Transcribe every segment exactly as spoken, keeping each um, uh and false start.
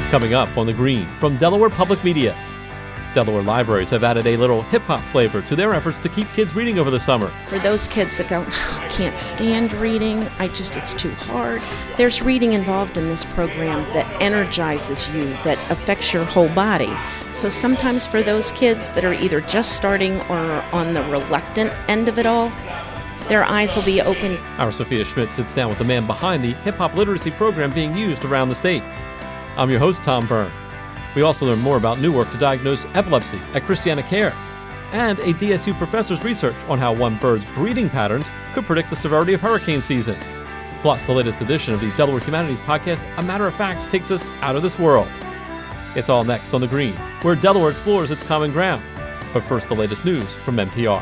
Coming up on The Green from Delaware Public Media. Delaware libraries have added a little hip-hop flavor to their efforts to keep kids reading over the summer. For those kids that go, I can't stand reading, I just, it's too hard, there's reading involved in this program that energizes you, that affects your whole body. So sometimes for those kids that are either just starting or on the reluctant end of it all, their eyes will be opened. Our Sophia Schmidt sits down with the man behind the hip-hop literacy program being used around the state. I'm your host, Tom Byrne. We also learn more about new work to diagnose epilepsy at Christiana Care, and a D S U professor's research on how one bird's breeding patterns could predict the severity of hurricane season. Plus, the latest edition of the Delaware Humanities podcast, A Matter of Fact, takes us out of this world. It's all next on The Green, where Delaware explores its common ground. But first, the latest news from N P R.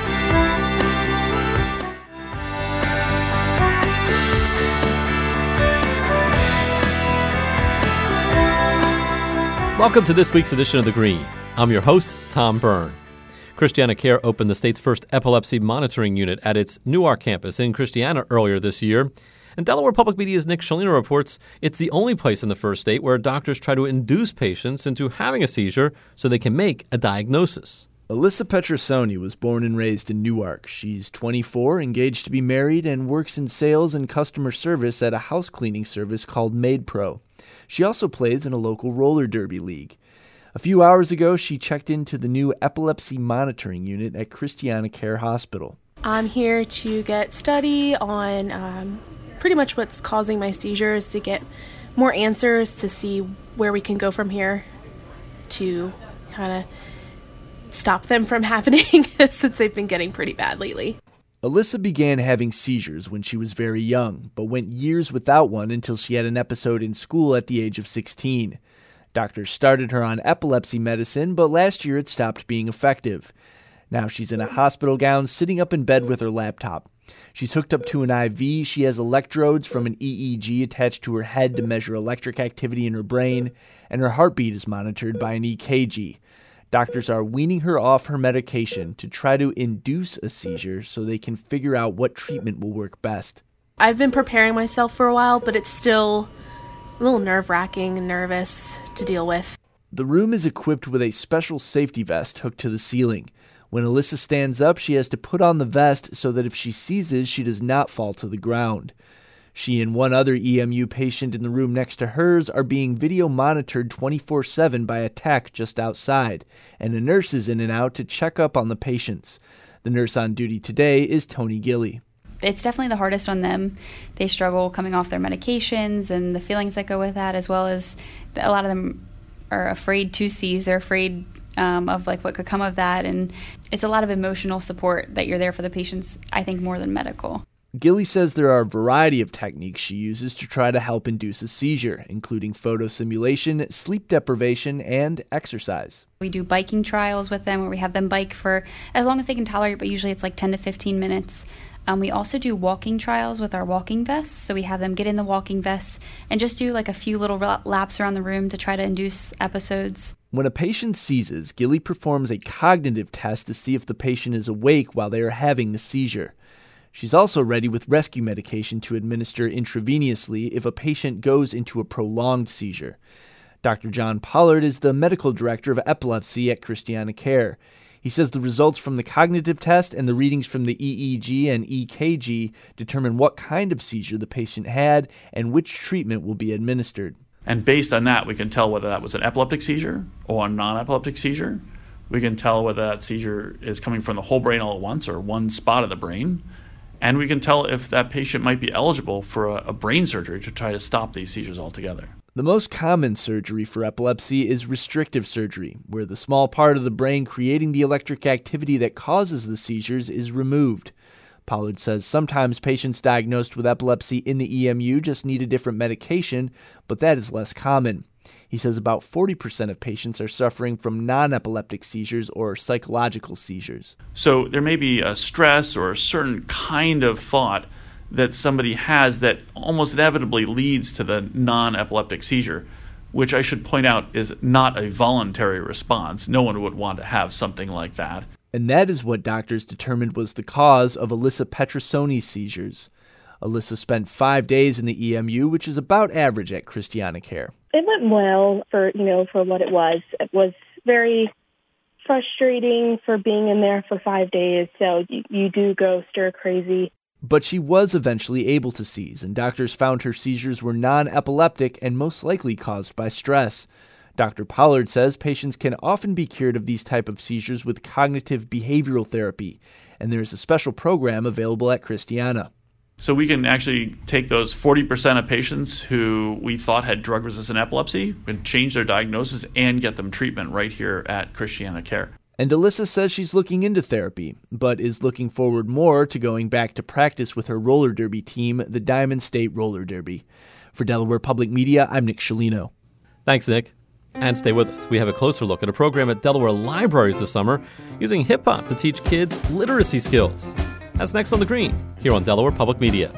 Welcome to this week's edition of The Green. I'm your host, Tom Byrne. Christiana Care opened the state's first epilepsy monitoring unit at its Newark campus in Christiana earlier this year. And Delaware Public Media's Nick Shalino reports it's the only place in the first state where doctors try to induce patients into having a seizure so they can make a diagnosis. Alyssa Petrosoni was born and raised in Newark. She's twenty-four, engaged to be married, and works in sales and customer service at a house cleaning service called MaidPro. She also plays in a local roller derby league. A few hours ago, she checked into the new epilepsy monitoring unit at Christiana Care Hospital. I'm here to get study on um, pretty much what's causing my seizures, to get more answers, to see where we can go from here to kind of stop them from happening since they've been getting pretty bad lately. Alyssa began having seizures when she was very young, but went years without one until she had an episode in school at the age of sixteen. Doctors started her on epilepsy medicine, but last year it stopped being effective. Now she's in a hospital gown, sitting up in bed with her laptop. She's hooked up to an I V, she has electrodes from an E E G attached to her head to measure electric activity in her brain, and her heartbeat is monitored by an E K G. Doctors are weaning her off her medication to try to induce a seizure so they can figure out what treatment will work best. I've been preparing myself for a while, but it's still a little nerve-wracking and nervous to deal with. The room is equipped with a special safety vest hooked to the ceiling. When Alyssa stands up, she has to put on the vest so that if she seizes, she does not fall to the ground. She and one other E M U patient in the room next to hers are being video monitored twenty-four seven by a tech just outside, and a nurse is in and out to check up on the patients. The nurse on duty today is Tony Gilly. It's definitely the hardest on them. They struggle coming off their medications and the feelings that go with that, as well as a lot of them are afraid to seize. They're afraid um, of like what could come of that, and it's a lot of emotional support that you're there for the patients, I think, more than medical. Gilly says there are a variety of techniques she uses to try to help induce a seizure, including photo simulation, sleep deprivation, and exercise. We do biking trials with them where we have them bike for as long as they can tolerate, but usually it's like ten to fifteen minutes. Um, we also do walking trials with our walking vests, so we have them get in the walking vests and just do like a few little laps around the room to try to induce episodes. When a patient seizes, Gilly performs a cognitive test to see if the patient is awake while they are having the seizure. She's also ready with rescue medication to administer intravenously if a patient goes into a prolonged seizure. Doctor John Pollard is the medical director of epilepsy at Christiana Care. He says the results from the cognitive test and the readings from the E E G and E K G determine what kind of seizure the patient had and which treatment will be administered. And based on that, we can tell whether that was an epileptic seizure or a non-epileptic seizure. We can tell whether that seizure is coming from the whole brain all at once or one spot of the brain. And we can tell if that patient might be eligible for a, a brain surgery to try to stop these seizures altogether. The most common surgery for epilepsy is restrictive surgery, where the small part of the brain creating the electric activity that causes the seizures is removed. Pollard says sometimes patients diagnosed with epilepsy in the E M U just need a different medication, but that is less common. He says about forty percent of patients are suffering from non-epileptic seizures or psychological seizures. So there may be a stress or a certain kind of thought that somebody has that almost inevitably leads to the non-epileptic seizure, which I should point out is not a voluntary response. No one would want to have something like that. And that is what doctors determined was the cause of Alyssa Petrosoni's seizures. Alyssa spent five days in the E M U, which is about average at Christiana Care. It went well for, you know, for what it was. It was very frustrating for being in there for five days, so you, you do go stir crazy. But she was eventually able to seize, and doctors found her seizures were non-epileptic and most likely caused by stress. Doctor Pollard says patients can often be cured of these type of seizures with cognitive behavioral therapy, and there is a special program available at Christiana. So we can actually take those forty percent of patients who we thought had drug-resistant epilepsy and change their diagnosis and get them treatment right here at Christiana Care. And Alyssa says she's looking into therapy, but is looking forward more to going back to practice with her roller derby team, the Diamond State Roller Derby. For Delaware Public Media, I'm Nick Scialino. Thanks, Nick. And stay with us. We have a closer look at a program at Delaware Libraries this summer using hip-hop to teach kids literacy skills. That's next on The Green, here on Delaware Public Media.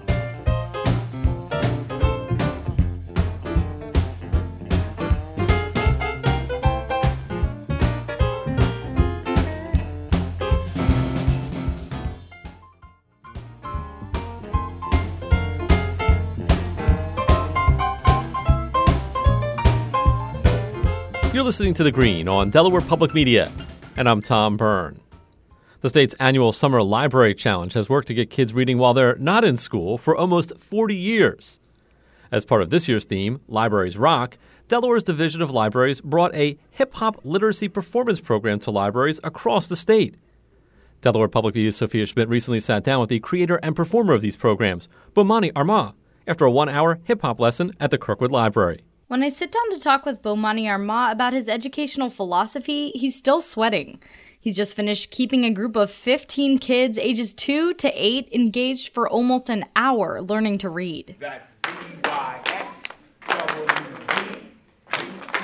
You're listening to The Green on Delaware Public Media, and I'm Tom Byrne. The state's annual Summer Library Challenge has worked to get kids reading while they're not in school for almost forty years. As part of this year's theme, Libraries Rock, Delaware's Division of Libraries brought a hip-hop literacy performance program to libraries across the state. Delaware Public Media's Sophia Schmidt recently sat down with the creator and performer of these programs, Bomani Armah, after a one-hour hip-hop lesson at the Kirkwood Library. When I sit down to talk with Bomani Armah about his educational philosophy, he's still sweating. He's just finished keeping a group of fifteen kids ages two to eight engaged for almost an hour learning to read. That's Z Y X W D P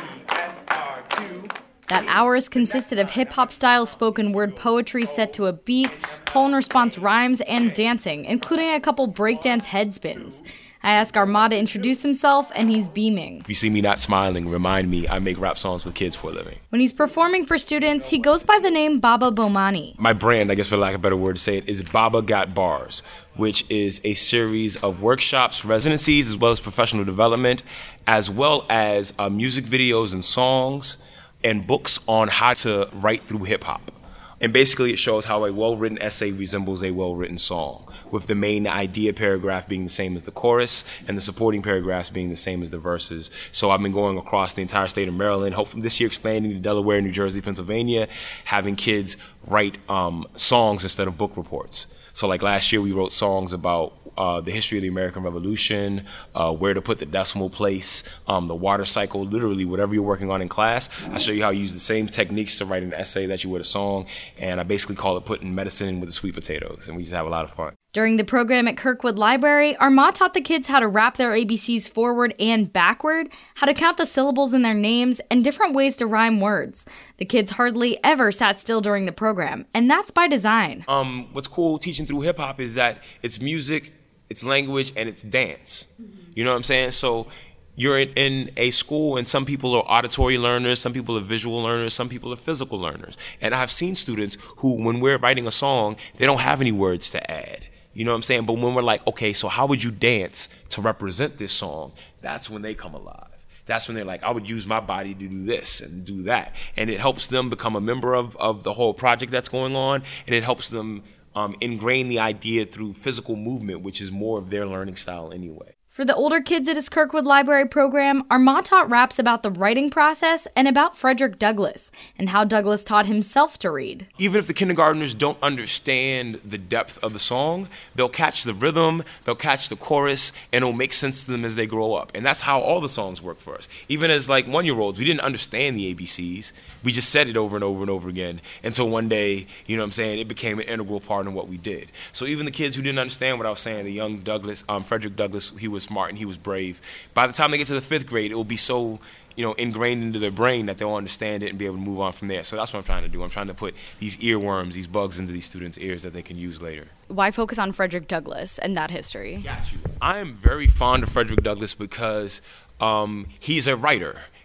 S R two. That hours consisted of hip-hop style spoken word poetry set to a beat, call and response rhymes, and dancing, including a couple breakdance head spins. I ask Armah to introduce himself, and he's beaming. If you see me not smiling, remind me I make rap songs with kids for a living. When he's performing for students, he goes by the name Baba Bomani. My brand, I guess for lack of a better word to say it, is Baba Got Bars, which is a series of workshops, residencies, as well as professional development, as well as uh, music videos and songs and books on how to write through hip-hop. And basically it shows how a well-written essay resembles a well-written song, with the main idea paragraph being the same as the chorus and the supporting paragraphs being the same as the verses. So I've been going across the entire state of Maryland, hopefully this year expanding to Delaware, New Jersey, Pennsylvania, having kids write um, songs instead of book reports. So like last year we wrote songs about uh, the history of the American Revolution, uh, where to put the decimal place, um, the water cycle, literally whatever you're working on in class. I show you how you use the same techniques to write an essay that you would a song, and I basically call it putting medicine in with the sweet potatoes, and we just have a lot of fun. During the program at Kirkwood Library, Armah taught the kids how to rap their A B Cs forward and backward, how to count the syllables in their names, and different ways to rhyme words. The kids hardly ever sat still during the program, and that's by design. Um, what's cool teaching through hip-hop is that it's music, it's language, and it's dance. You know what I'm saying? So you're in, in a school, and some people are auditory learners, some people are visual learners, some people are physical learners. And I've seen students who, when we're writing a song, they don't have any words to add. You know what I'm saying? But when we're like, okay, so how would you dance to represent this song? That's when they come alive. That's when they're like, I would use my body to do this and do that. And it helps them become a member of, of the whole project that's going on. And it helps them um, ingrain the idea through physical movement, which is more of their learning style anyway. For the older kids at his Kirkwood Library program, Armah taught raps about the writing process and about Frederick Douglass and how Douglass taught himself to read. Even if the kindergartners don't understand the depth of the song, they'll catch the rhythm, they'll catch the chorus, and it'll make sense to them as they grow up. And that's how all the songs work for us. Even as like one-year-olds, we didn't understand the A B Cs. We just said it over and over and over again until one day, you know what I'm saying, it became an integral part of what we did. So even the kids who didn't understand what I was saying, the young Douglass, um, Frederick Douglass, he was smart and he was brave. By the time they get to the fifth grade, it will be so, you know, ingrained into their brain that they'll understand it and be able to move on from there. So that's what I'm trying to do. I'm trying to put these earworms, these bugs into these students' ears that they can use later. Why focus on Frederick Douglass and that history? Got you. I am very fond of Frederick Douglass because um, he's a writer.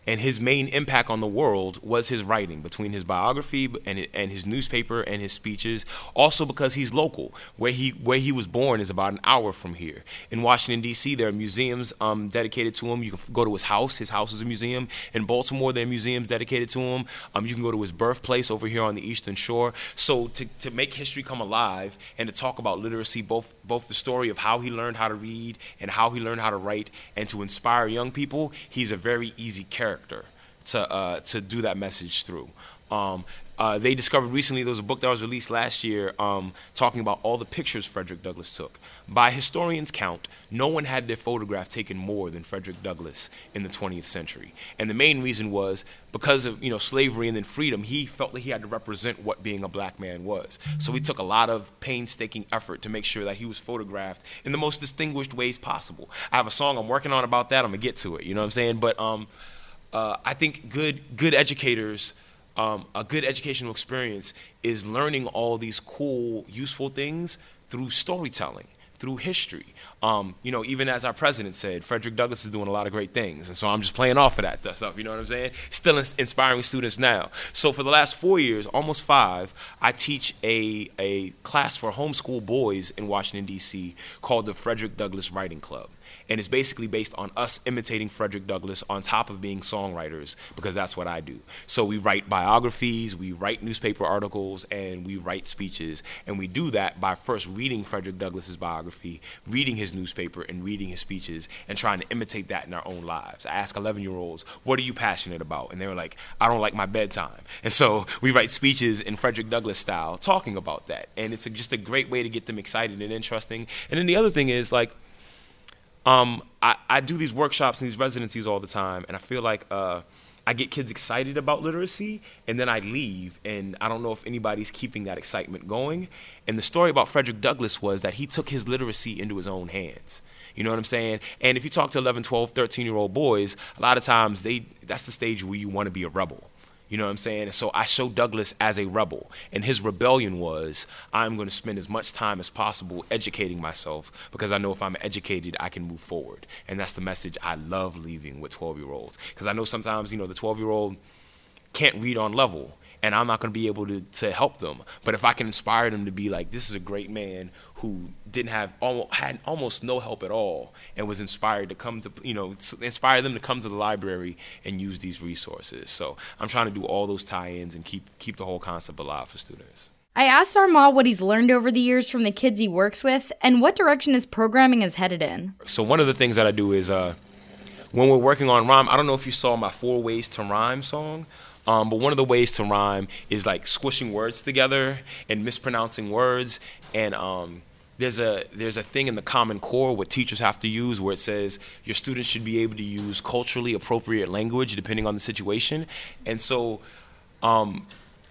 And his main impact on the world was his writing, between his biography and and his newspaper and his speeches. Also because he's local. Where he where he was born is about an hour from here. In Washington, D C, there are museums um, dedicated to him. You can go to his house. His house is a museum. In Baltimore, there are museums dedicated to him. Um, you can go to his birthplace over here on the Eastern Shore. So to, to make history come alive and to talk about literacy, both both the story of how he learned how to read and how he learned how to write, and to inspire young people, he's a very easy character to uh, to do that message through. Um, uh, they discovered recently, there was a book that was released last year um, talking about all the pictures Frederick Douglass took. By historians' count, no one had their photograph taken more than Frederick Douglass in the twentieth century. And the main reason was because of, you know, slavery and then freedom, he felt that he had to represent what being a black man was. So he took a lot of painstaking effort to make sure that he was photographed in the most distinguished ways possible. I have a song I'm working on about that. I'm going to get to it, you know what I'm saying? But um, uh, I think good good educators, um, a good educational experience is learning all these cool, useful things through storytelling, through history. Um, you know, even as our president said, Frederick Douglass is doing a lot of great things. And so I'm just playing off of that stuff, you know what I'm saying? Still ins- inspiring students now. So for the last four years, almost five, I teach a, a class for homeschool boys in Washington, D C called the Frederick Douglass Writing Club. And it's basically based on us imitating Frederick Douglass on top of being songwriters, because that's what I do. So we write biographies, we write newspaper articles, and we write speeches. And we do that by first reading Frederick Douglass's biography, reading his newspaper, and reading his speeches, and trying to imitate that in our own lives. I ask eleven-year-olds, what are you passionate about? And they were like, I don't like my bedtime. And so we write speeches in Frederick Douglass style talking about that. And it's a, just a great way to get them excited and interesting. And then the other thing is, like, Um, I, I do these workshops and these residencies all the time, and I feel like uh, I get kids excited about literacy, and then I leave, and I don't know if anybody's keeping that excitement going. And the story about Frederick Douglass was that he took his literacy into his own hands. You know what I'm saying? And if you talk to eleven, twelve, thirteen-year-old boys, a lot of times they that's the stage where you want to be a rebel. You know what I'm saying? And so I showed Douglass as a rebel. And his rebellion was, I'm going to spend as much time as possible educating myself, because I know if I'm educated, I can move forward. And that's the message I love leaving with twelve-year-olds. Because I know sometimes, you know, the twelve-year-old can't read on level, and I'm not going to be able to, to help them. But if I can inspire them to be like, this is a great man who didn't have, almost, had almost no help at all, and was inspired to come to, you know, inspire them to come to the library and use these resources. So I'm trying to do all those tie-ins and keep keep the whole concept alive for students. I asked Armand what he's learned over the years from the kids he works with, and what direction his programming is headed in. So one of the things that I do is, uh, when we're working on rhyme, I don't know if you saw my Four Ways to Rhyme song, Um, but one of the ways to rhyme is like squishing words together and mispronouncing words. And um, there's a there's a thing in the Common Core what teachers have to use where it says your students should be able to use culturally appropriate language depending on the situation. And so um,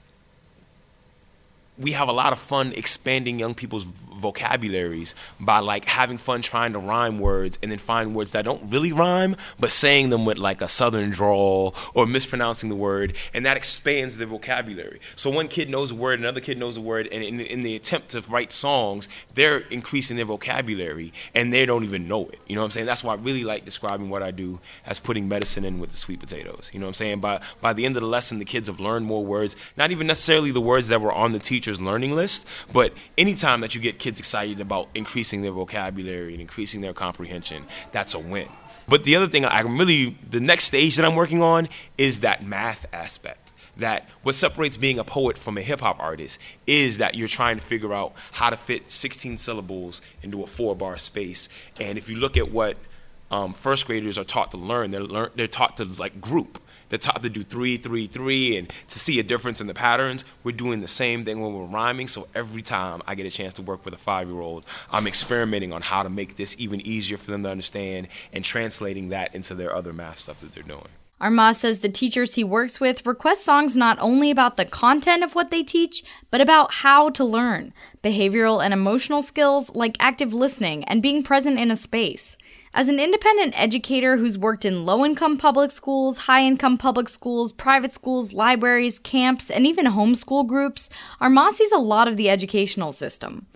we have a lot of fun expanding young people's vocabularies by like having fun trying to rhyme words and then find words that don't really rhyme, but saying them with like a southern drawl or mispronouncing the word, and that expands their vocabulary. So one kid knows a word, another kid knows a word, and in, in the attempt to write songs, they're increasing their vocabulary and they don't even know it. You know what I'm saying? That's why I really like describing what I do as putting medicine in with the sweet potatoes. You know what I'm saying? By, by the end of the lesson, the kids have learned more words, not even necessarily the words that were on the teacher's learning list, but anytime that you get kids excited about increasing their vocabulary and increasing their comprehension, that's a win. But the other thing I'm really, the next stage that I'm working on is that math aspect. That what separates being a poet from a hip hop artist is that you're trying to figure out how to fit sixteen syllables into a four bar space. And if you look at what um, first graders are taught to learn, they're learn, they're taught to like group. They're taught to do three, three, three, and to see a difference in the patterns. We're doing the same thing when we're rhyming. So every time I get a chance to work with a five-year-old, I'm experimenting on how to make this even easier for them to understand and translating that into their other math stuff that they're doing. Armand says the teachers he works with request songs not only about the content of what they teach, but about how to learn. Behavioral and emotional skills like active listening and being present in a space. As an independent educator who's worked in low-income public schools, high-income public schools, private schools, libraries, camps, and even homeschool groups, Armand sees a lot of the educational system.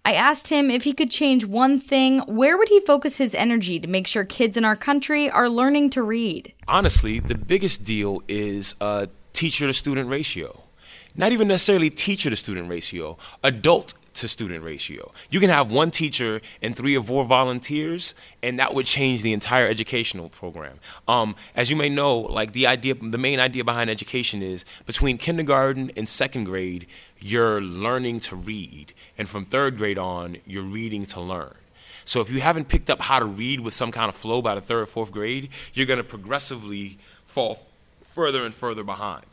I asked him if he could change one thing, where would he focus his energy to make sure kids in our country are learning to read? Honestly, the biggest deal is a teacher-to-student ratio. Not even necessarily teacher-to-student ratio, adult to student ratio. You can have one teacher and three or four volunteers, and that would change the entire educational program. Um, as you may know, like the idea, the main idea behind education is between kindergarten and second grade, you're learning to read, and from third grade on, you're reading to learn. So if you haven't picked up how to read with some kind of flow by the third or fourth grade, you're going to progressively fall further and further behind.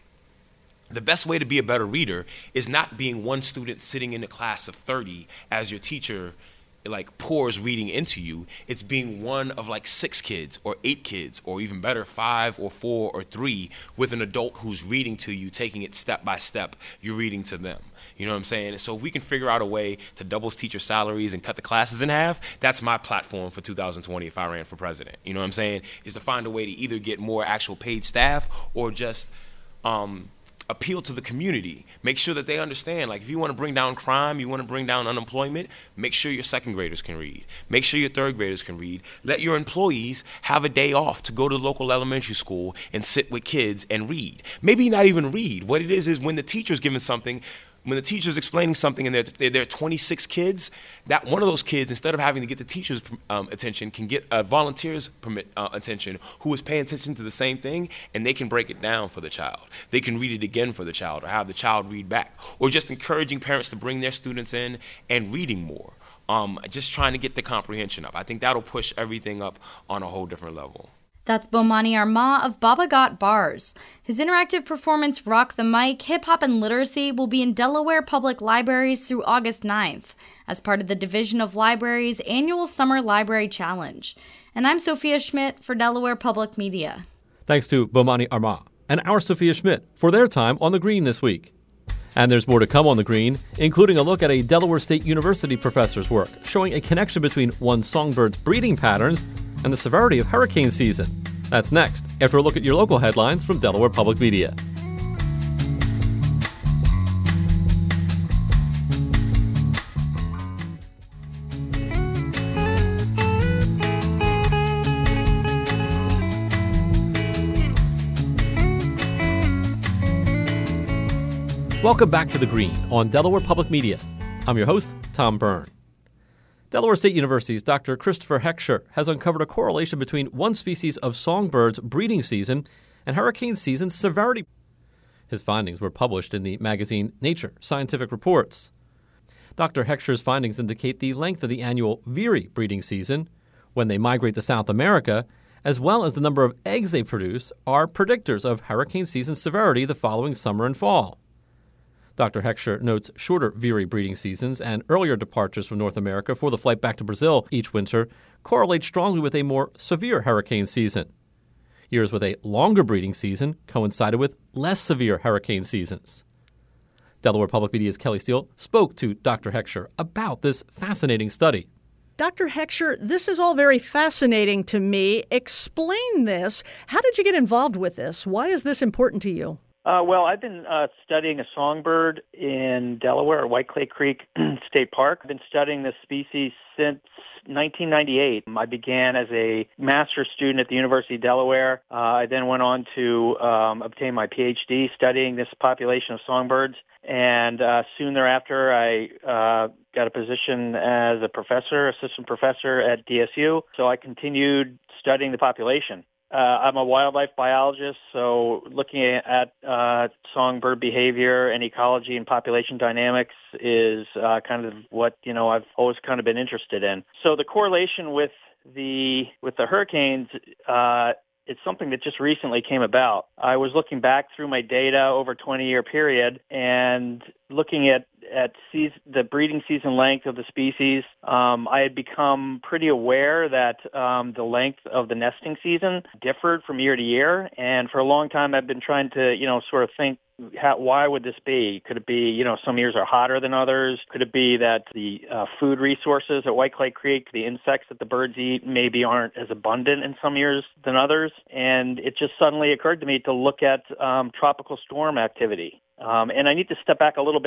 The best way to be a better reader is not being one student sitting in a class of thirty as your teacher like pours reading into you. It's being one of like six kids or eight kids or even better, five or four or three with an adult who's reading to you, taking it step by step. You're reading to them. You know what I'm saying? So if we can figure out a way to double teacher salaries and cut the classes in half, that's my platform for two thousand twenty if I ran for president. You know what I'm saying? Is to find a way to either get more actual paid staff or just um, appeal to the community. Make sure that they understand, like if you want to bring down crime, you want to bring down unemployment, make sure your second graders can read. Make sure your third graders can read. Let your employees have a day off to go to local elementary school and sit with kids and read. Maybe not even read. What it is is when the teacher's giving something, when the teacher's explaining something and there, there are twenty-six kids, that one of those kids, instead of having to get the teacher's um, attention, can get a volunteer's permit, uh, attention who is paying attention to the same thing, and they can break it down for the child. They can read it again for the child or have the child read back. Or just encouraging parents to bring their students in and reading more. Um, just trying to get the comprehension up. I think that'll push everything up on a whole different level. That's Bomani Arma of Baba Got Bars. His interactive performance, Rock the Mic, Hip Hop and Literacy, will be in Delaware Public Libraries through August ninth as part of the Division of Libraries' annual Summer Library Challenge. And I'm Sophia Schmidt for Delaware Public Media. Thanks to Bomani Arma and our Sophia Schmidt for their time on the Green this week. And there's more to come on the Green, including a look at a Delaware State University professor's work showing a connection between one songbird's breeding patterns and the severity of hurricane season. That's next, after a look at your local headlines from Delaware Public Media. Welcome back to The Green on Delaware Public Media. I'm your host, Tom Byrne. Delaware State University's Doctor Christopher Heckscher has uncovered a correlation between one species of songbird's breeding season and hurricane season severity. His findings were published in the magazine Nature Scientific Reports. Doctor Heckscher's findings indicate the length of the annual veery breeding season, when they migrate to South America, as well as the number of eggs they produce, are predictors of hurricane season severity the following summer and fall. Doctor Heckscher notes shorter veery breeding seasons and earlier departures from North America for the flight back to Brazil each winter correlate strongly with a more severe hurricane season. Years with a longer breeding season coincided with less severe hurricane seasons. Delaware Public Media's Kelly Steele spoke to Doctor Heckscher about this fascinating study. Doctor Heckscher, this is all very fascinating to me. Explain this. How did you get involved with this? Why is this important to you? Uh, well, I've been uh, studying a songbird in Delaware at White Clay Creek State Park. I've been studying this species since nineteen ninety-eight. I began as a master's student at the University of Delaware. Uh, I then went on to um, obtain my P H D studying this population of songbirds. And uh, soon thereafter, I uh, got a position as a professor, assistant professor at D S U. So I continued studying the population. Uh, I'm a wildlife biologist, so looking at uh, songbird behavior and ecology and population dynamics is uh, kind of what, you know, I've always kind of been interested in. So the correlation with the with the hurricanes, uh, it's something that just recently came about. I was looking back through my data over a twenty-year period and looking at at season, the breeding season length of the species. Um, I had become pretty aware that um, the length of the nesting season differed from year to year, and for a long time I've been trying to, you know, sort of think, how, why would this be? Could it be, you know, some years are hotter than others? Could it be that the uh, food resources at White Clay Creek, the insects that the birds eat, maybe aren't as abundant in some years than others? And it just suddenly occurred to me to look at um, tropical storm activity. Um, and I need to step back a little bit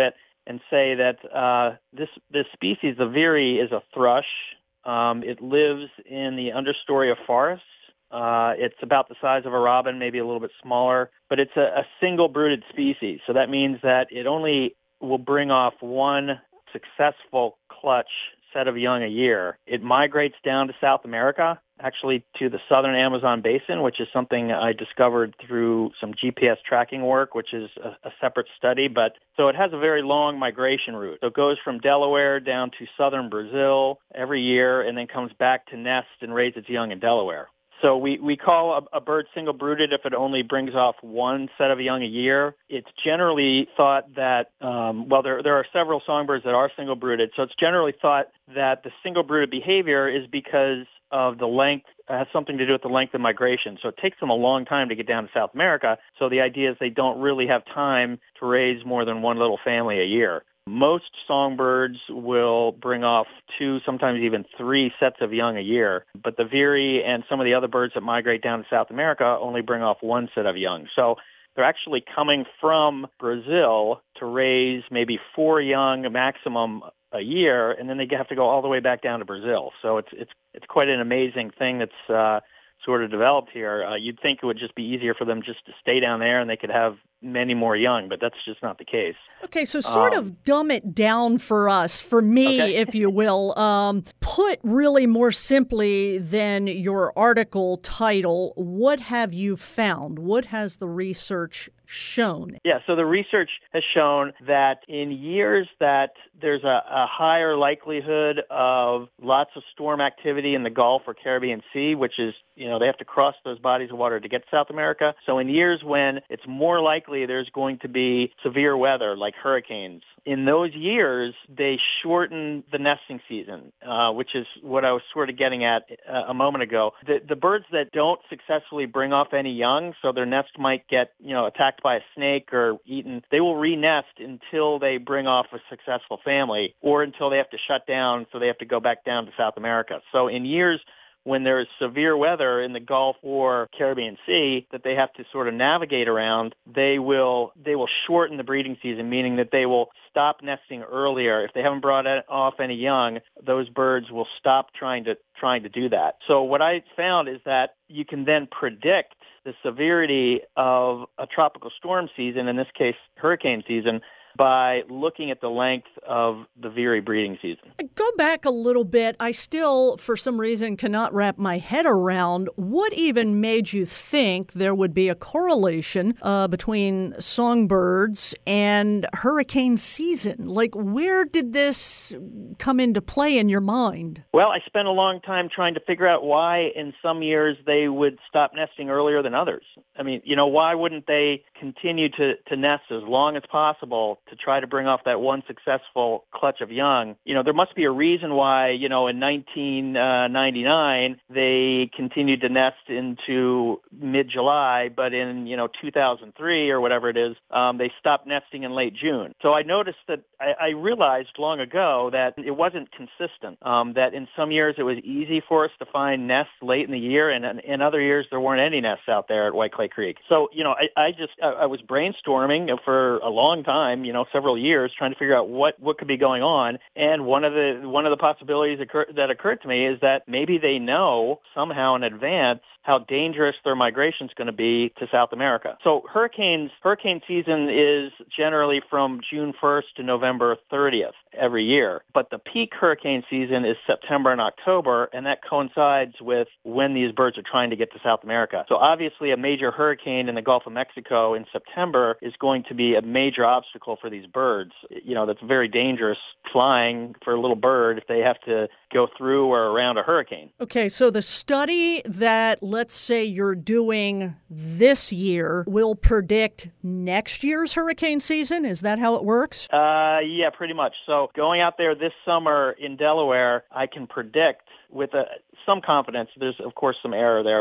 and say that uh, this this species, the veery, is a thrush. Um, it lives in the understory of forests. Uh, it's about the size of a robin, maybe a little bit smaller, but it's a, a single-brooded species. So that means that it only will bring off one successful clutch set of young a year. It migrates down to South America, actually to the southern Amazon basin, which is something I discovered through some G P S tracking work, which is a, a separate study. But so it has a very long migration route. So it goes from Delaware down to southern Brazil every year and then comes back to nest and raise its young in Delaware. So we, we call a, a bird single-brooded if it only brings off one set of young a year. It's generally thought that, um, well, there there are several songbirds that are single-brooded, so it's generally thought that the single-brooded behavior is because of the length, uh, has something to do with the length of migration. So it takes them a long time to get down to South America, so the idea is they don't really have time to raise more than one little family a year. Most songbirds will bring off two, sometimes even three sets of young a year, but the veery and some of the other birds that migrate down to South America only bring off one set of young. So they're actually coming from Brazil to raise maybe four young maximum a year, and then they have to go all the way back down to Brazil. So it's it's it's quite an amazing thing that's uh, sort of developed here. Uh, you'd think it would just be easier for them just to stay down there and they could have many more young, but that's just not the case. Okay, so sort um, of dumb it down for us, for me, okay. if you will. Um, put really more simply than your article title, what have you found? What has the research shown? Yeah, so the research has shown that in years that there's a, a higher likelihood of lots of storm activity in the Gulf or Caribbean Sea, which is, you know, they have to cross those bodies of water to get to South America. So in years when it's more likely there's going to be severe weather like hurricanes, in those years they shorten the nesting season, uh, which is what I was sort of getting at uh, a moment ago. The, the birds that don't successfully bring off any young, so their nest might get, you know, attacked by a snake or eaten, they will re-nest until they bring off a successful family or until they have to shut down, so they have to go back down to South America. So in years when there's severe weather in the Gulf or Caribbean Sea that they have to sort of navigate around, they will they will shorten the breeding season, meaning that they will stop nesting earlier. If they haven't brought off any young, those birds will stop trying to trying to do that. So what I found is that you can then predict the severity of a tropical storm season, in this case hurricane season, by looking at the length of the veery breeding season. Go back a little bit. I still, for some reason, cannot wrap my head around what even made you think there would be a correlation uh, between songbirds and hurricane season. Like, where did this come into play in your mind? Well, I spent a long time trying to figure out why in some years they would stop nesting earlier than others. I mean, you know, why wouldn't they continue to, to nest as long as possible to try to bring off that one successful clutch of young? You know, there must be a reason why, you know, in nineteen ninety-nine, they continued to nest into mid-July, but in, you know, two thousand three or whatever it is, um, they stopped nesting in late June. So I noticed that I, I realized long ago that it wasn't consistent, um, that in some years it was easy for us to find nests late in the year, and in other years there weren't any nests out there at White Clay Creek. So, you know, I, I just, I, I was brainstorming for a long time, you know, several years, trying to figure out what, what could be going on. And one of the one of the possibilities occur, that occurred to me is that maybe they know somehow in advance how dangerous their migration is going to be to South America. So hurricanes, hurricane season is generally from June first to November thirtieth every year. But the peak hurricane season is September and October, and that coincides with when these birds are trying to get to South America. So obviously a major hurricane in the Gulf of Mexico in September is going to be a major obstacle for these birds. You know, that's very dangerous flying for a little bird if they have to go through or around a hurricane. Okay, so the study that, let's say, you're doing this year will predict next year's hurricane season? Is that how it works? Uh, yeah, pretty much. So going out there this summer in Delaware, I can predict with a, some confidence, there's of course some error there, but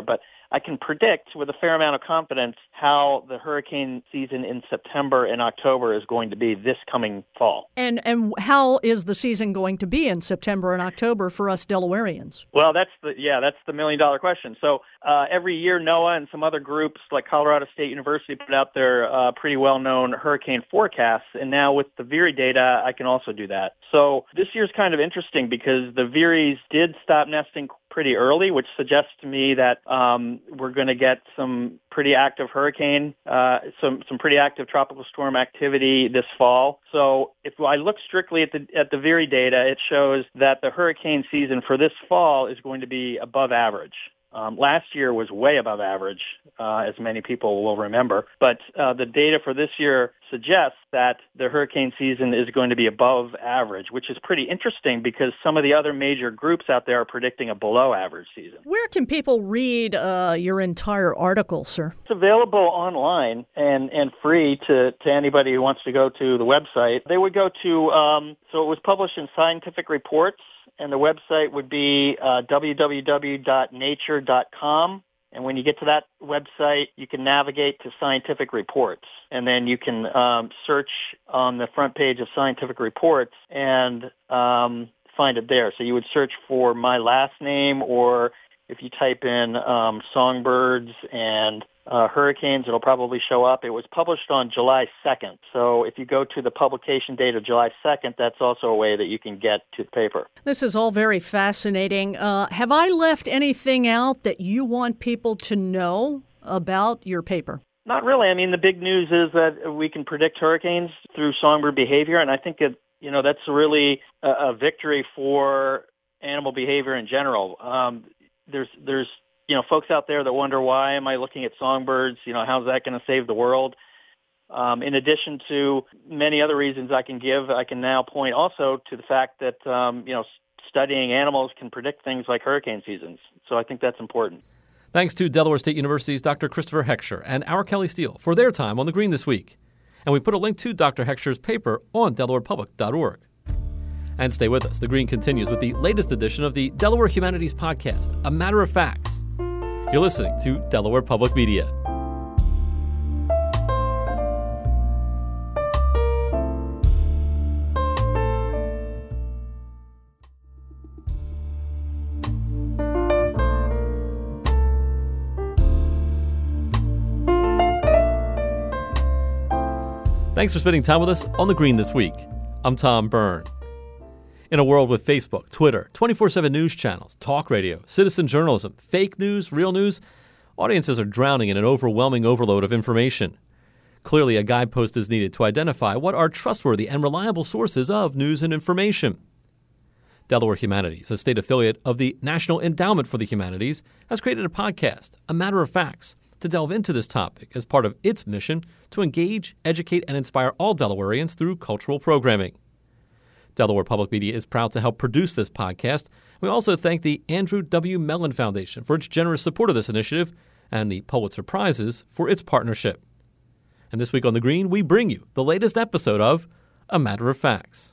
I can predict with a fair amount of confidence how the hurricane season in September and October is going to be this coming fall. And and how is the season going to be in September and October for us Delawareans? Well, that's the yeah, that's the million dollar question. So uh, every year, NOAA and some other groups like Colorado State University put out their uh, pretty well known hurricane forecasts, and now with the Veery data, I can also do that. So this year's kind of interesting because the Veeries did stop nesting pretty early, which suggests to me that um, we're going to get some pretty active hurricane, uh, some some pretty active tropical storm activity this fall. So if I look strictly at the at the Veery data, it shows that the hurricane season for this fall is going to be above average. Um, last year was way above average, uh, as many people will remember. But uh, the data for this year suggests that the hurricane season is going to be above average, which is pretty interesting because some of the other major groups out there are predicting a below average season. Where can people read uh, your entire article, sir? It's available online and, and free to, to anybody who wants to go to the website. They would go to, um, so it was published in Scientific Reports, and the website would be uh, w w w dot nature dot com. And when you get to that website, you can navigate to Scientific Reports. And then you can um, search on the front page of Scientific Reports and um, find it there. So you would search for my last name, or if you type in um, songbirds and uh, hurricanes, it'll probably show up. It was published on July second. So if you go to the publication date of July second, that's also a way that you can get to the paper. This is all very fascinating. Uh, have I left anything out that you want people to know about your paper? Not really. I mean, the big news is that we can predict hurricanes through songbird behavior, and I think that, you know, that's really a, a victory for animal behavior in general. Um, there's, there's, you know, folks out there that wonder, why am I looking at songbirds? You know, how's that going to save the world? Um, in addition to many other reasons I can give, I can now point also to the fact that, um, you know, studying animals can predict things like hurricane seasons. So I think that's important. Thanks to Delaware State University's Doctor Christopher Heckscher and our Kelly Steele for their time on The Green this week. And we put a link to Doctor Heckscher's paper on delaware public dot org. And stay with us. The Green continues with the latest edition of the Delaware Humanities Podcast, A Matter of Facts. You're listening to Delaware Public Media. Thanks for spending time with us on The Green this week. I'm Tom Byrne. In a world with Facebook, Twitter, twenty-four seven news channels, talk radio, citizen journalism, fake news, real news, audiences are drowning in an overwhelming overload of information. Clearly, a guidepost is needed to identify what are trustworthy and reliable sources of news and information. Delaware Humanities, a state affiliate of the National Endowment for the Humanities, has created a podcast, A Matter of Facts, to delve into this topic as part of its mission to engage, educate, and inspire all Delawareans through cultural programming. Delaware Public Media is proud to help produce this podcast. We also thank the Andrew W. Mellon Foundation for its generous support of this initiative and the Pulitzer Prizes for its partnership. And this week on The Green, we bring you the latest episode of A Matter of Facts.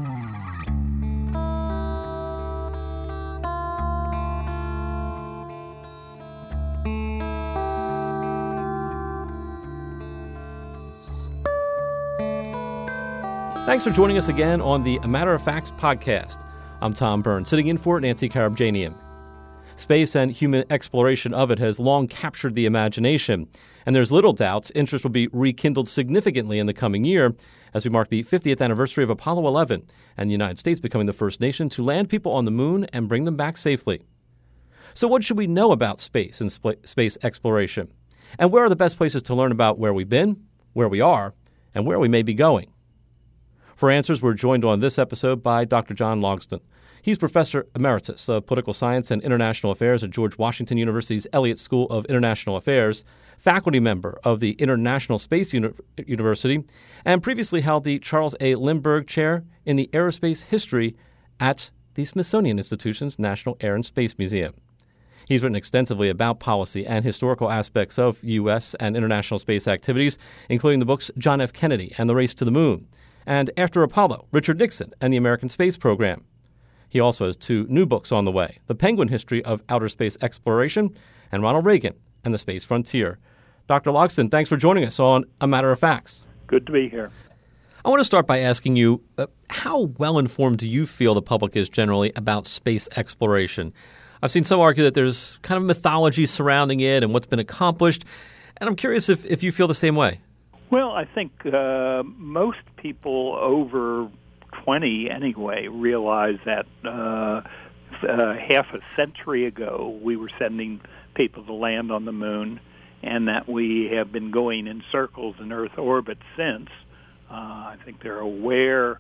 Thanks for joining us again on the A Matter of Facts podcast. I'm Tom Byrne, sitting in for Nancy Karabjanian. Space and human exploration of it has long captured the imagination, and there's little doubt interest will be rekindled significantly in the coming year as we mark the fiftieth anniversary of Apollo eleven and the United States becoming the first nation to land people on the moon and bring them back safely. So what should we know about space and sp- space exploration? And where are the best places to learn about where we've been, where we are, and where we may be going? For answers, we're joined on this episode by Doctor John Logsdon. He's Professor Emeritus of Political Science and International Affairs at George Washington University's Elliott School of International Affairs, faculty member of the International Space Uni- University, and previously held the Charles A. Lindbergh Chair in the Aerospace History at the Smithsonian Institution's National Air and Space Museum. He's written extensively about policy and historical aspects of U S and international space activities, including the books John F. Kennedy and the Race to the Moon, and After Apollo, Richard Nixon and the American Space Program. He also has two new books on the way, The Penguin History of Outer Space Exploration and Ronald Reagan and the Space Frontier. Doctor Logsdon, thanks for joining us on A Matter of Facts. Good to be here. I want to start by asking you, uh, how well-informed do you feel the public is generally about space exploration? I've seen some argue that there's kind of mythology surrounding it and what's been accomplished, and I'm curious if, if you feel the same way. Well, I think uh, most people over twenty anyway realize that uh, uh, half a century ago we were sending people to land on the moon, and that we have been going in circles in Earth orbit since. Uh, I think they're aware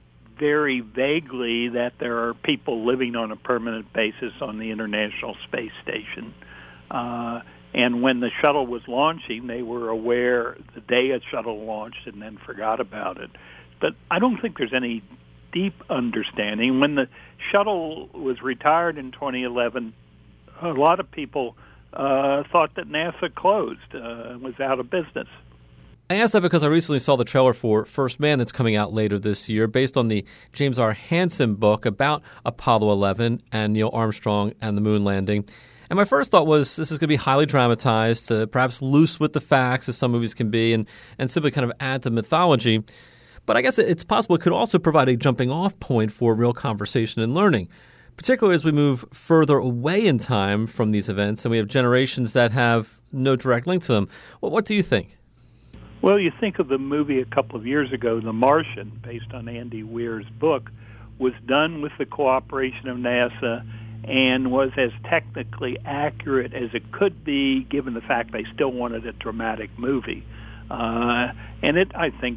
very vaguely that there are people living on a permanent basis on the International Space Station. Uh, and when the shuttle was launching, they were aware the day a shuttle launched and then forgot about it. But I don't think there's any deep understanding. When the shuttle was retired in twenty eleven, a lot of people uh, thought that NASA closed, uh, was out of business. I asked that because I recently saw the trailer for First Man that's coming out later this year based on the James R. Hansen book about Apollo eleven and Neil Armstrong and the moon landing. And my first thought was this is going to be highly dramatized, uh, perhaps loose with the facts, as some movies can be, and, and simply kind of add to mythology. But I guess it's possible it could also provide a jumping-off point for real conversation and learning, particularly as we move further away in time from these events and we have generations that have no direct link to them. Well, what do you think? Well, you think of the movie a couple of years ago, The Martian, based on Andy Weir's book, was done with the cooperation of NASA and was as technically accurate as it could be, given the fact they still wanted a dramatic movie. Uh, and it, I think,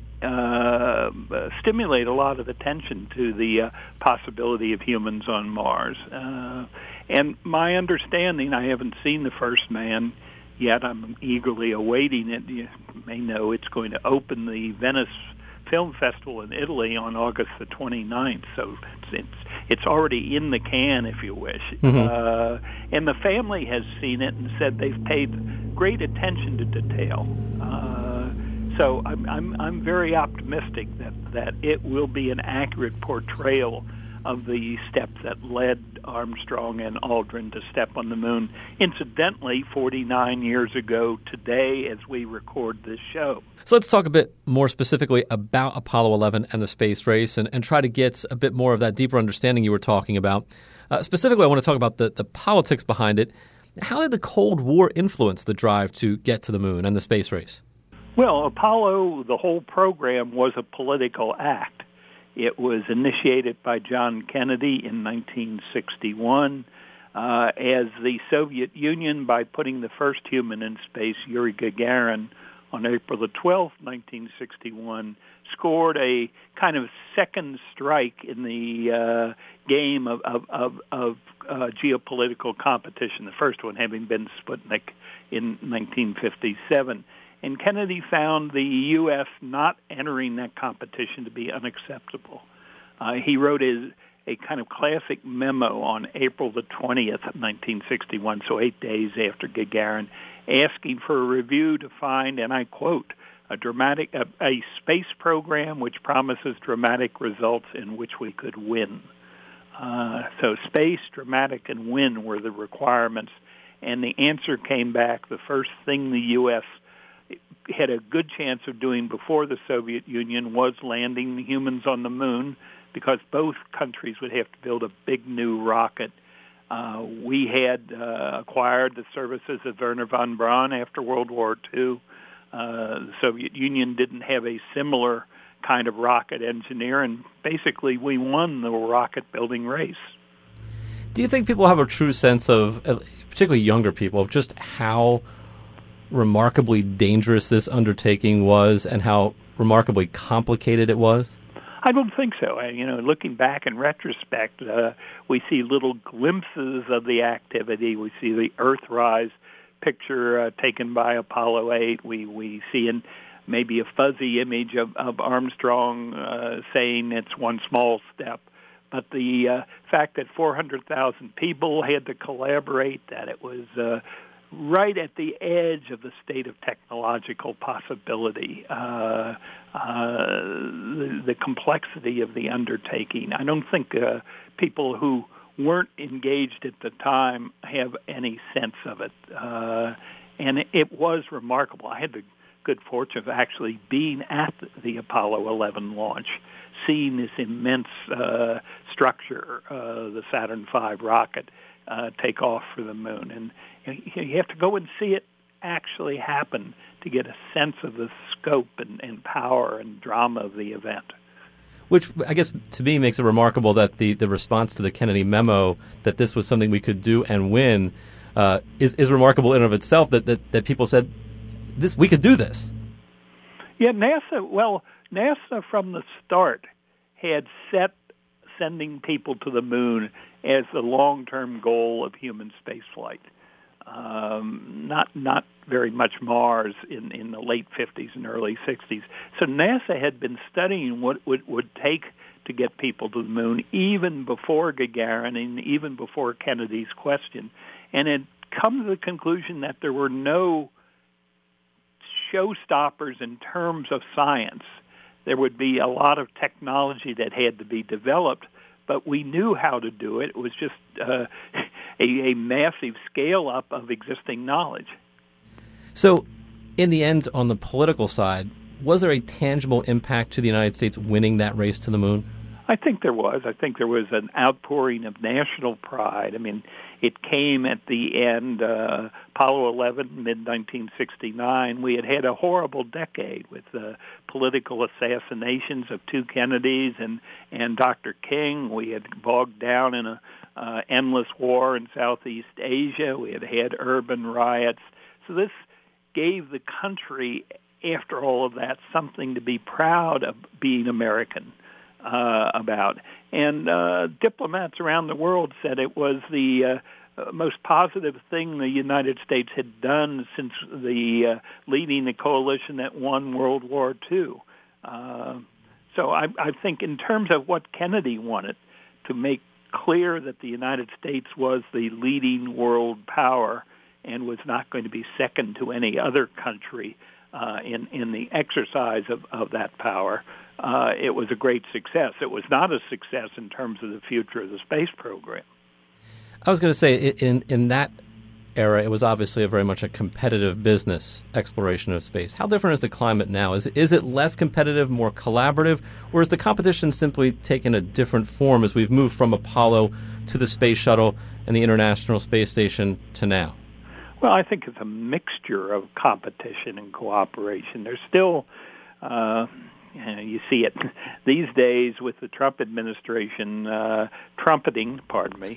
uh, stimulated a lot of attention to the uh, possibility of humans on Mars. Uh, and my understanding, I haven't seen The First Man yet. I'm eagerly awaiting it. You may know it's going to open the Venice Film Festival in Italy on August the twenty-ninth, so it's it's, it's already in the can, if you wish. Mm-hmm. Uh, and the family has seen it and said they've paid great attention to detail. Uh, so I'm I'm I'm very optimistic that, that it will be an accurate portrayal of the steps that led Armstrong and Aldrin to step on the moon. Incidentally, forty-nine years ago today as we record this show. So let's talk a bit more specifically about Apollo eleven and the space race and, and try to get a bit more of that deeper understanding you were talking about. Uh, specifically, I want to talk about the, the politics behind it. How did the Cold War influence the drive to get to the moon and the space race? Well, Apollo, the whole program was a political act. It was initiated by John Kennedy in nineteen sixty-one uh, as the Soviet Union, by putting the first human in space, Yuri Gagarin, on April the twelfth, nineteen sixty-one, scored a kind of second strike in the uh, game of, of, of, of uh, geopolitical competition, the first one having been Sputnik in nineteen fifty-seven. And Kennedy found the U S not entering that competition to be unacceptable. Uh, he wrote a, a kind of classic memo on April the twentieth, nineteen sixty-one, so eight days after Gagarin, asking for a review to find, and I quote, a dramatic, a, a space program which promises dramatic results in which we could win. Uh, so space, dramatic, and win were the requirements. And the answer came back. The first thing the U S had a good chance of doing before the Soviet Union was landing humans on the moon, because both countries would have to build a big new rocket. Uh, we had uh, acquired the services of Wernher von Braun after World War Two. Uh, the Soviet Union didn't have a similar kind of rocket engineer, and basically we won the rocket-building race. Do you think people have a true sense of, particularly younger people, of just how remarkably dangerous this undertaking was and how remarkably complicated it was? I don't think so. I, you know, looking back in retrospect, uh, we see little glimpses of the activity. We see the Earthrise picture uh, taken by Apollo eight. We we see in maybe a fuzzy image of, of Armstrong uh, saying it's one small step. But the uh, fact that four hundred thousand people had to collaborate, that it was uh, right at the edge of the state of technological possibility, uh, uh, the, the complexity of the undertaking. I don't think uh, people who weren't engaged at the time have any sense of it. Uh, and it, it was remarkable. I had the good fortune of actually being at the Apollo eleven launch, seeing this immense uh, structure, uh, the Saturn five rocket, uh, take off for the moon. And you have to go and see it actually happen to get a sense of the scope and, and power and drama of the event. Which I guess to me makes it remarkable that the, the response to the Kennedy memo that this was something we could do and win uh, is, is remarkable in and of itself, that, that, that people said, this we could do this. Yeah, NASA, well, NASA from the start had set sending people to the moon as the long-term goal of human spaceflight. Um, not not very much Mars in, in the late fifties and early sixties. So NASA had been studying what it would, would take to get people to the moon even before Gagarin and even before Kennedy's question. And it come to the conclusion that there were no showstoppers in terms of science. There would be a lot of technology that had to be developed, but we knew how to do it. It was just uh, a, a massive scale-up of existing knowledge. So, in the end, on the political side, was there a tangible impact to the United States winning that race to the moon? I think there was. I think there was an outpouring of national pride. I mean, it came at the end, uh, Apollo eleven, mid nineteen sixty-nine. We had had a horrible decade with uh, political assassinations of two Kennedys and, and Doctor King. We had bogged down in a uh, endless war in Southeast Asia. We had had urban riots. So this gave the country, after all of that, something to be proud of being American uh, about. And uh, diplomats around the world said it was the uh, most positive thing the United States had done since the uh, leading the coalition that won World War Two. Uh, so I, I think in terms of what Kennedy wanted, to make clear that the United States was the leading world power and was not going to be second to any other country uh, in, in the exercise of, of that power, uh, it was a great success. It was not a success in terms of the future of the space program. I was going to say, in in that era, it was obviously a very much a competitive business, exploration of space. How different is the climate now? Is, is it less competitive, more collaborative, or is the competition simply taken a different form as we've moved from Apollo to the Space Shuttle and the International Space Station to now? Well, I think it's a mixture of competition and cooperation. There's still, uh, you know, you see it these days with the Trump administration uh, trumpeting, pardon me,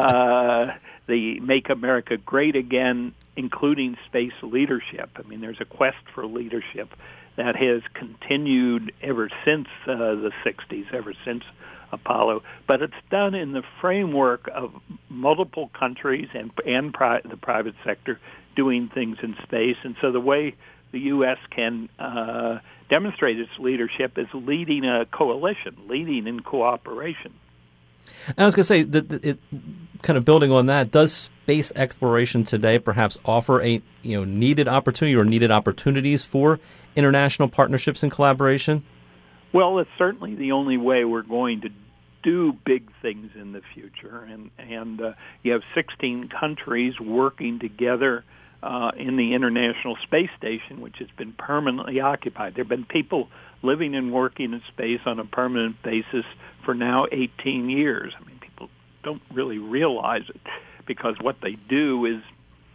uh, the Make America Great Again, including space leadership. I mean, there's a quest for leadership that has continued ever since uh, the sixties, ever since Apollo, but it's done in the framework of multiple countries and and pri- the private sector doing things in space. And so the way the U S can uh, demonstrate its leadership is leading a coalition, leading in cooperation. And I was going to say, that it, kind of building on that, does space exploration today perhaps offer a you know needed opportunity or needed opportunities for international partnerships and collaboration? Well, it's certainly the only way we're going to do big things in the future. And, and uh, you have sixteen countries working together uh, in the International Space Station, which has been permanently occupied. There have been people living and working in space on a permanent basis for now eighteen years. I mean, people don't really realize it because what they do is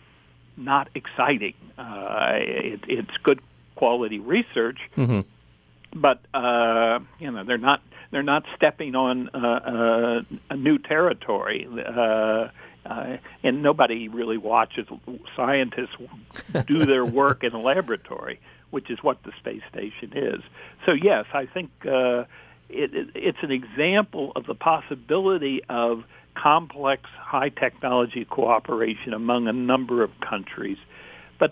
not exciting. Uh, it, it's good quality research. Mm-hmm. But uh, you know they're not they're not stepping on uh, uh, a new territory, uh, uh, and nobody really watches scientists do their work in a laboratory, which is what the space station is. So yes, I think uh, it, it, it's an example of the possibility of complex, high technology cooperation among a number of countries. But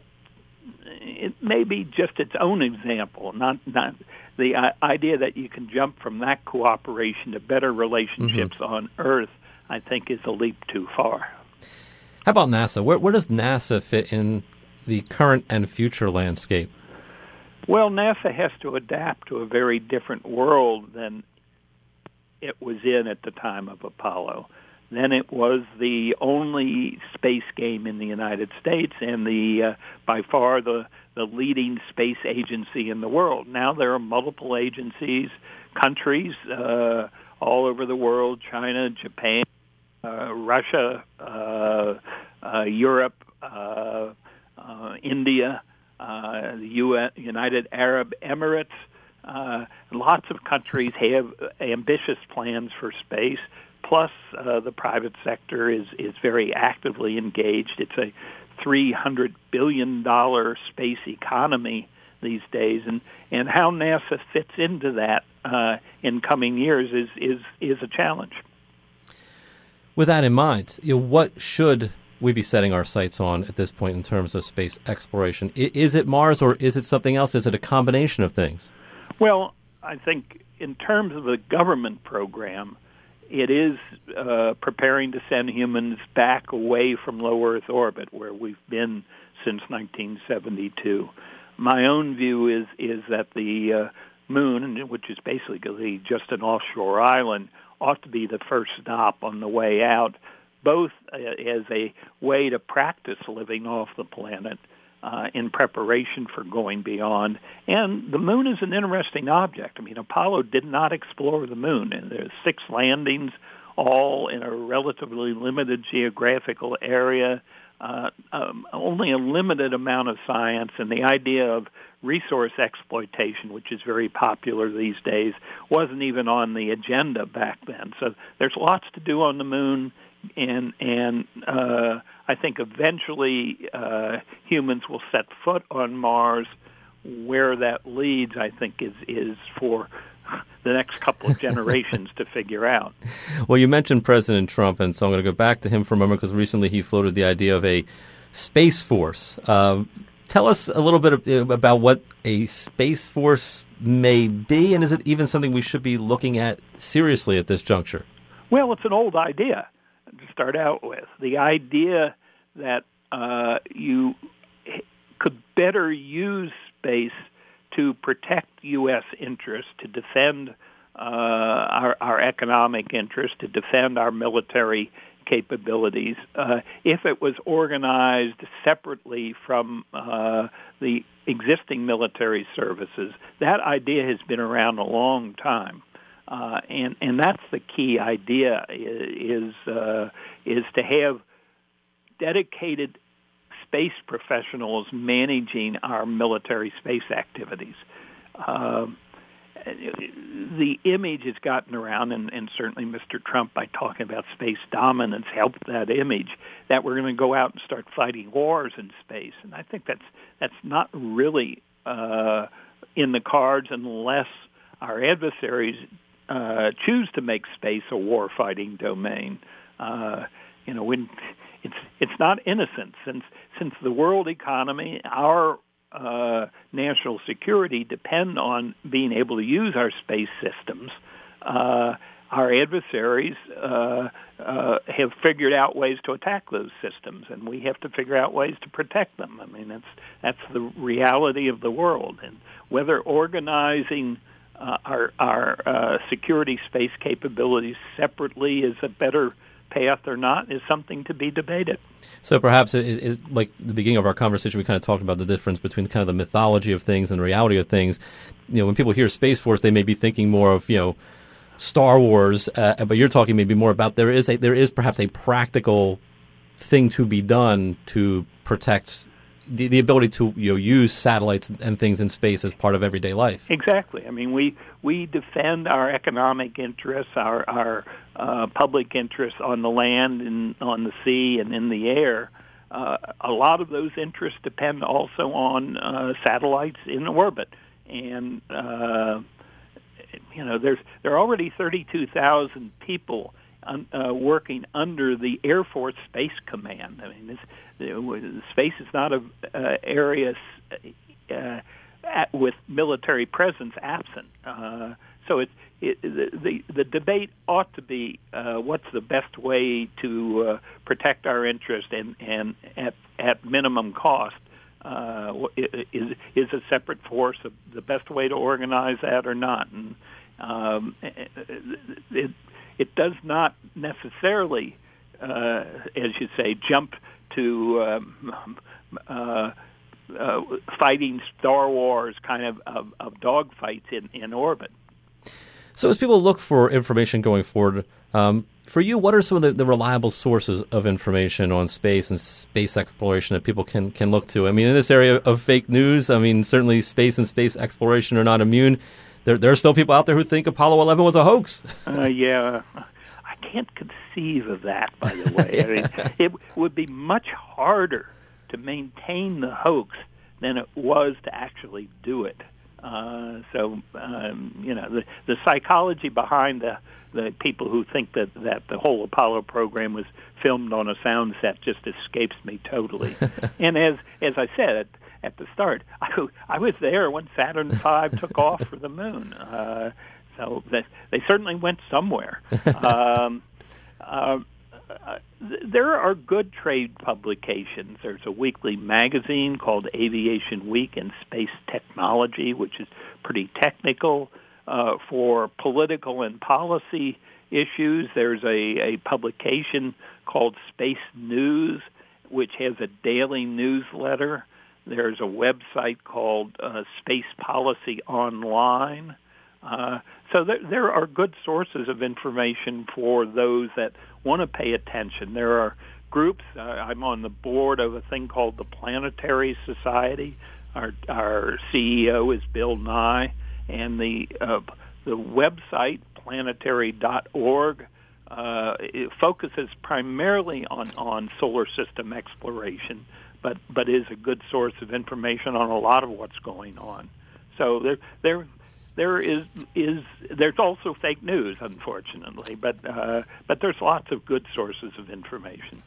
it may be just its own example, not not. The uh, idea that you can jump from that cooperation to better relationships mm-hmm. on Earth, I think, is a leap too far. How about NASA? Where, where does NASA fit in the current and future landscape? Well, NASA has to adapt to a very different world than it was in at the time of Apollo. Then it was the only space game in the United States and the uh, by far the, the leading space agency in the world. Now there are multiple agencies, countries uh, all over the world, China, Japan, uh, Russia, uh, uh, Europe, uh, uh, India, uh, the U S, United Arab Emirates. Uh, lots of countries have ambitious plans for space. Plus, uh, the private sector is, is very actively engaged. It's a three hundred billion dollars space economy these days, and, and how NASA fits into that uh, in coming years is, is, is a challenge. With that in mind, you know, what should we be setting our sights on at this point in terms of space exploration? I, is it Mars or is it something else? Is it a combination of things? Well, I think in terms of the government program, it is uh, preparing to send humans back away from low Earth orbit, where we've been since nineteen seventy-two. My own view is is that the uh, moon, which is basically just an offshore island, ought to be the first stop on the way out, both uh, as a way to practice living off the planet uh, in preparation for going beyond. And the moon is an interesting object. I mean, Apollo did not explore the moon, and there's six landings, all in a relatively limited geographical area, uh, um, only a limited amount of science, and the idea of resource exploitation, which is very popular these days, wasn't even on the agenda back then. So there's lots to do on the moon, and and uh, I think eventually uh, humans will set foot on Mars. Where that leads, I think, is is for the next couple of generations to figure out. Well, you mentioned President Trump, and so I'm going to go back to him for a moment because recently he floated the idea of a Space Force. Uh, tell us a little bit about what a Space Force may be, and is it even something we should be looking at seriously at this juncture? Well, it's an old idea to start out with. The idea that uh, you could better use space to protect U S interests, to defend uh, our, our economic interests, to defend our military capabilities, uh, if it was organized separately from uh, the existing military services. That idea has been around a long time. Uh, and, and that's the key idea is, uh, is to have dedicated space professionals managing our military space activities. Uh, the image has gotten around, and, and certainly Mister Trump, by talking about space dominance, helped that image, that we're going to go out and start fighting wars in space. And I think that's that's not really uh, in the cards unless our adversaries uh, choose to make space a war-fighting domain. Uh, you know, when it's it's not innocent, since since the world economy, our uh, national security depend on being able to use our space systems. Uh, our adversaries uh, uh, have figured out ways to attack those systems, and we have to figure out ways to protect them. I mean, that's that's the reality of the world, and whether organizing uh, our our uh, security space capabilities separately is a better path or not is something to be debated. So perhaps, it, it, like the beginning of our conversation, we kind of talked about the difference between kind of the mythology of things and the reality of things. You know, when people hear Space Force, they may be thinking more of, you know, Star Wars, uh, but you're talking maybe more about there is a there is perhaps a practical thing to be done to protect the, the ability to, you know, use satellites and things in space as part of everyday life. Exactly. I mean, we we defend our economic interests, our our uh, public interests on the land and on the sea and in the air. Uh, a lot of those interests depend also on uh, satellites in orbit, and uh, you know, there's there are already thirty-two thousand people un, uh, working under the Air Force Space Command. I mean, this, the, space is not a uh, area uh, at, with military presence absent. Uh, so it, it the, the the debate ought to be uh, what's the best way to uh, protect our interest and and at at minimum cost. Uh, is is a separate force the best way to organize that or not? And um, it, it does not necessarily, uh, as you say, jump to um, uh, uh, fighting Star Wars kind of, of, of dogfights in, in orbit. So as people look for information going forward, um, for you, what are some of the, the reliable sources of information on space and space exploration that people can, can look to? I mean, in this area of fake news, I mean, certainly space and space exploration are not immune. There, there are still people out there who think Apollo eleven was a hoax. Uh, yeah, I can't conceive of that, by the way. I mean, it would be much harder to maintain the hoax than it was to actually do it. Uh, so, um, you know, the, the psychology behind the, the people who think that, that the whole Apollo program was filmed on a sound set just escapes me totally. And as as I said at, at the start, I, I was there when Saturn five took off for the moon. Uh, so that, they certainly went somewhere. Um, uh, Uh, there are good trade publications. There's a weekly magazine called Aviation Week and Space Technology, which is pretty technical uh, for political and policy issues. There's a, a publication called Space News, which has a daily newsletter. There's a website called uh, Space Policy Online. Uh, so there, there are good sources of information for those that want to pay attention. There are groups. Uh, I'm on the board of a thing called the Planetary Society. Our, our C E O is Bill Nye, and the uh, the website planetary dot org uh, it focuses primarily on, on solar system exploration, but but is a good source of information on a lot of what's going on. So there there. There is is there's also fake news, unfortunately, but uh, but there's lots of good sources of information.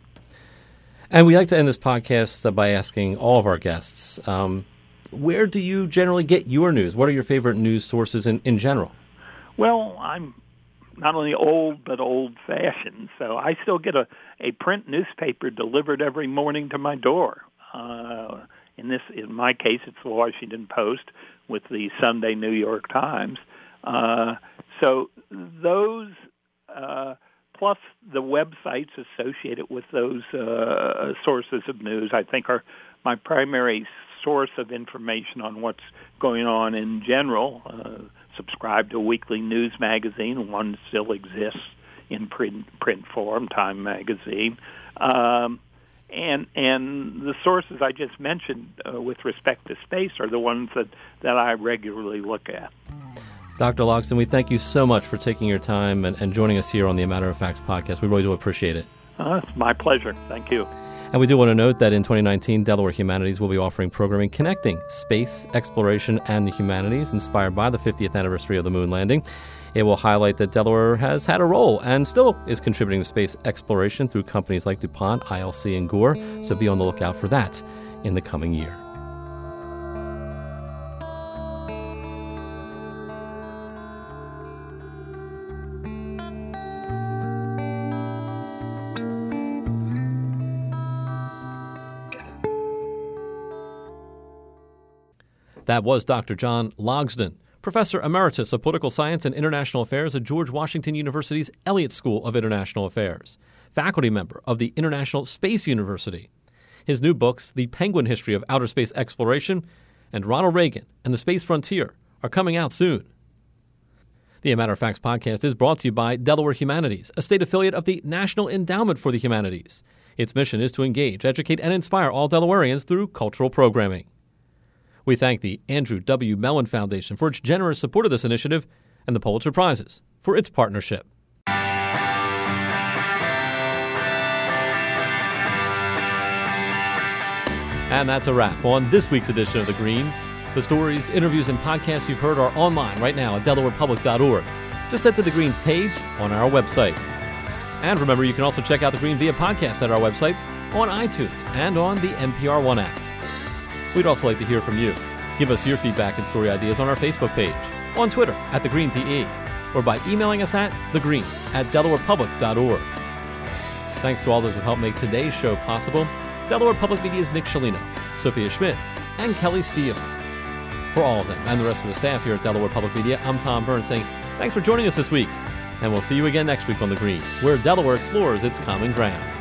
And we like to end this podcast by asking all of our guests, um, where do you generally get your news? What are your favorite news sources in, in general? Well, I'm not only old, but old-fashioned, so I still get a, a print newspaper delivered every morning to my door. Uh, in this, in my case, it's the Washington Post with the Sunday New York Times. Uh, so those, uh, plus the websites associated with those uh, sources of news, I think are my primary source of information on what's going on in general. Uh, subscribe to a weekly news magazine. One still exists in print, print form, Time Magazine. Um, And and the sources I just mentioned uh, with respect to space are the ones that, that I regularly look at. Doctor Logsdon, we thank you so much for taking your time and, and joining us here on the A Matter of Facts podcast. We really do appreciate it. Uh, it's my pleasure. Thank you. And we do want to note that in twenty nineteen, Delaware Humanities will be offering programming connecting space, exploration, and the humanities, inspired by the fiftieth anniversary of the moon landing. It will highlight that Delaware has had a role and still is contributing to space exploration through companies like DuPont, I L C, and Gore, so be on the lookout for that in the coming year. That was Doctor John Logsdon, Professor Emeritus of Political Science and International Affairs at George Washington University's Elliott School of International Affairs, faculty member of the International Space University. His new books, The Penguin History of Outer Space Exploration and Ronald Reagan and the Space Frontier, are coming out soon. The A Matter of Facts podcast is brought to you by Delaware Humanities, a state affiliate of the National Endowment for the Humanities. Its mission is to engage, educate, and inspire all Delawareans through cultural programming. We thank the Andrew W. Mellon Foundation for its generous support of this initiative and the Pulitzer Prizes for its partnership. And that's a wrap on this week's edition of The Green. The stories, interviews, and podcasts you've heard are online right now at delaware public dot org. Just head to The Green's page on our website. And remember, you can also check out The Green via podcast at our website, on iTunes, and on the N P R One app. We'd also like to hear from you. Give us your feedback and story ideas on our Facebook page, on Twitter at The Green T E, or by emailing us at thegreen at delaware public dot org. Thanks to all those who helped make today's show possible. Delaware Public Media's Nick Scialino, Sophia Schmidt, and Kelly Steele. For all of them and the rest of the staff here at Delaware Public Media, I'm Tom Byrne saying thanks for joining us this week. And we'll see you again next week on The Green, where Delaware explores its common ground.